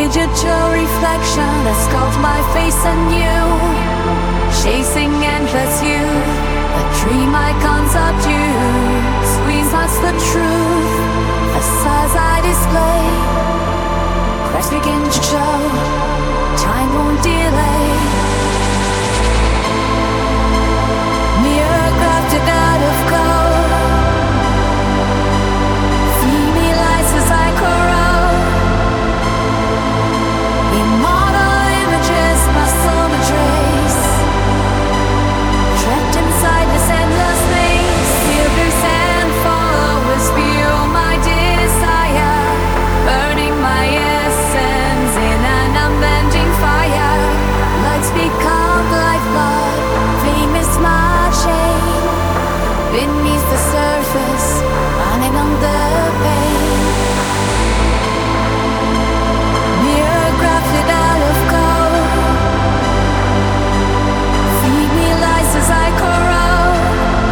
digital reflection that sculpts my face anew, chasing endless youth, a dream I can't subdue. Squeeze what's the truth, the size I display. Cracks begin to show, time won't delay. Mirror crafted out of gold, feed me lights as I corrode. Immortal images, my soul betrays, trapped inside this endless maze. Silvers and followers fuel my desire, burning my essence in an unbending fire. Lights become lifeblood, fame is my chain, beneath the surface, running on the pain. Mirror crafted out of gold, feed me lies as I corrode.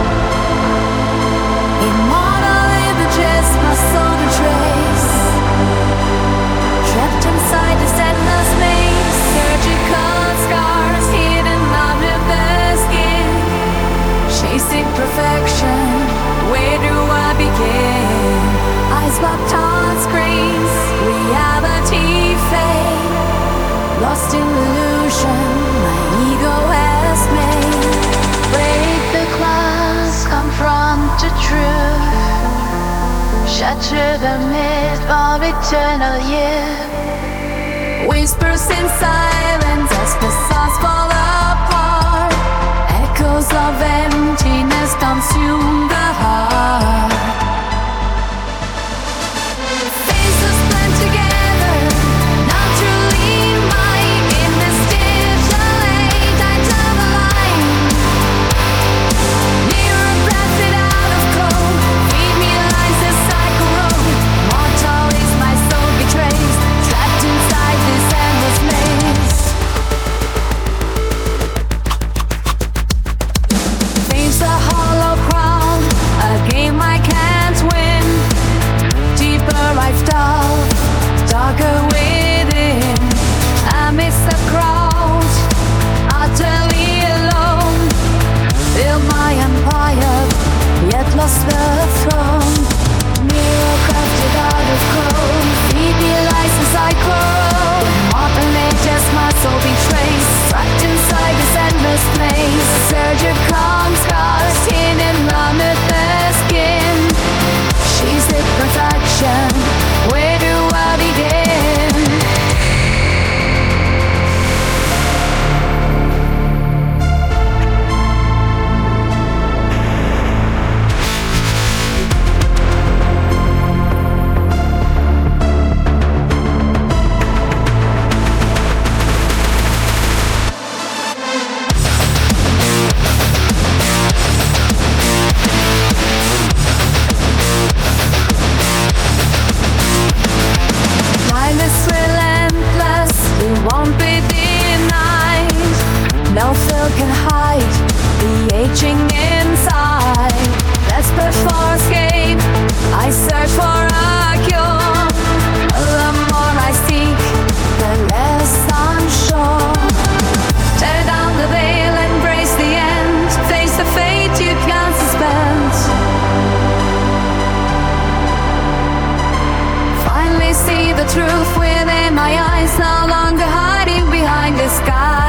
Immortal images my soul betrays, trapped inside this endless maze. Surgical scars hidden under the skin, chasing perfection, where do I begin? Eyes locked on screens, reality fade, lost in illusion, my ego has made. Break the glass, confront the truth, shatter the myth of eternal youth. Whispers in silence as facades fall apart, echoes of emptiness consume the heart. Faces blend together, not truly mine. In this digital age, I draw the line. Mirror crafted out of cold, feed me lies as I corrode. Mortal is my soul betrays, trapped inside this endless maze. Fame's a hollow crown, a game I can't win. Deeper I've dug, darker within. Amidst the crowd, utterly alone, build my empire, yet lost the throne. Mirror crafted out of gold, feed me lies as I corrode. Mortal ages my soul betrays, trapped inside this endless maze. Surgical scars hidden under the skin, she's the perfection, where do I begin? Time is relentless, it won't be denied. No fill can hide the aging inside. Desperate for escape, I search for a cure. The more I seek, the less I'm sure. Tear down the veil, embrace the end, face the fate you can't suspend. Finally see the truth within my eyes, no longer hiding behind the sky.